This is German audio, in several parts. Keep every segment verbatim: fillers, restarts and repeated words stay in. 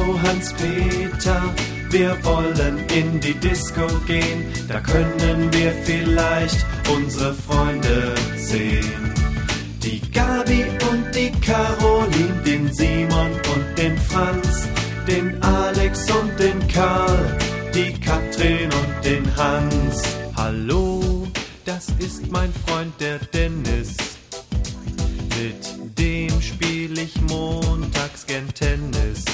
Hallo Hans-Peter, wir wollen in die Disco gehen, da können wir vielleicht unsere Freunde sehen. Die Gabi und die Caroline, den Simon und den Franz, den Alex und den Karl, die Katrin und den Hans. Hallo, das ist mein Freund der Dennis, mit dem spiel ich montags gern Tennis.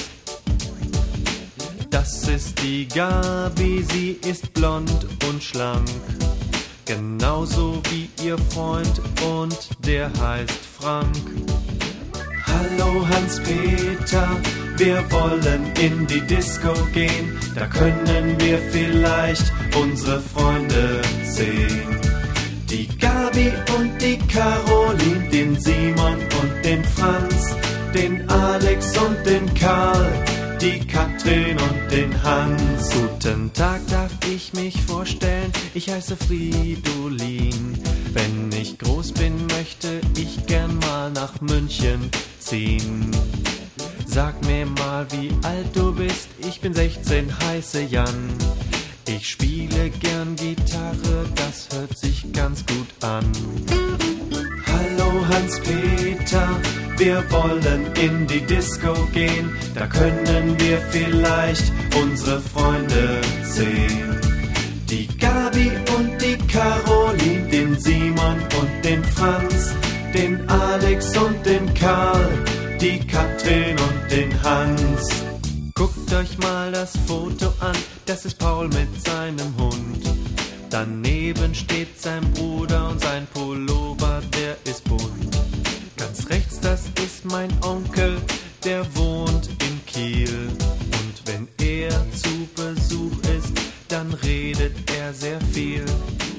Das ist die Gabi, sie ist blond und schlank, genauso wie ihr Freund und der heißt Frank. Hallo Hans-Peter, wir wollen in die Disco gehen, da können wir vielleicht unsere Freunde sehen. Die Gabi und die Caroline, den Simon und den Franz, den Alex und den Karl, die Katrin und den Hans. Guten Tag, darf ich mich vorstellen? Ich heiße Fridolin. Wenn ich groß bin, möchte ich gern mal nach München ziehen. Sag mir mal, wie alt du bist. Ich bin sechzehn, heiße Jan. Ich spiele gern Gitarre, das hört sich ganz gut an. Hallo Hans-Peter, wir wollen in die Disco gehen, da können wir vielleicht unsere Freunde sehen. Die Gabi und die Caroline, den Simon und den Franz, den Alex und den Karl, die Katrin und den Hans. Guckt euch mal das Foto an, das ist Paul mit seinem Hund. Daneben steht sein Bruder und sein Pullover, der ist bunt. Ganz rechts, das ist mein Onkel, der wohnt in Kiel. Und wenn er zu Besuch ist, dann redet er sehr viel.